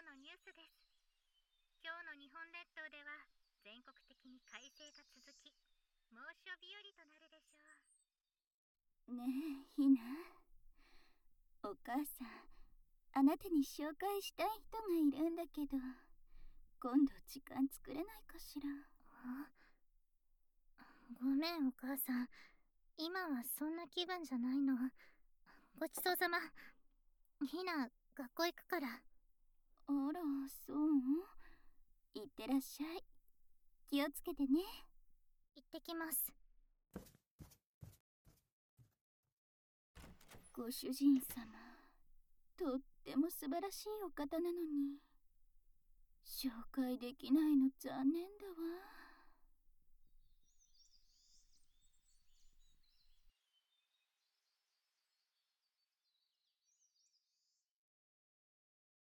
のニュースです。今日の日本列島では全国的に快晴が続き、猛暑日和となるでしょう。ねえ、ひな。お母さん、あなたに紹介したい人がいるんだけど、今度時間作れないかしら。 ごめんお母さん、今はそんな気分じゃないの。ごちそうさま。ひな、学校行くから。 あら、そう？いってらっしゃい。気をつけてね。 行ってきます。 ご主人様、とっても素晴らしいお方なのに、紹介できないの残念だわ。